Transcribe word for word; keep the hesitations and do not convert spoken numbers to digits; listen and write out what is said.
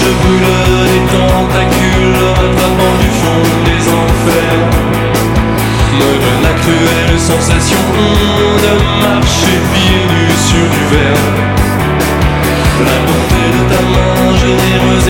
me brûle des tentacules, rattrapant du fond des enfers, me donne la cruelle sensation de marcher pieds nus sur du verre. La bonté de ta main généreuse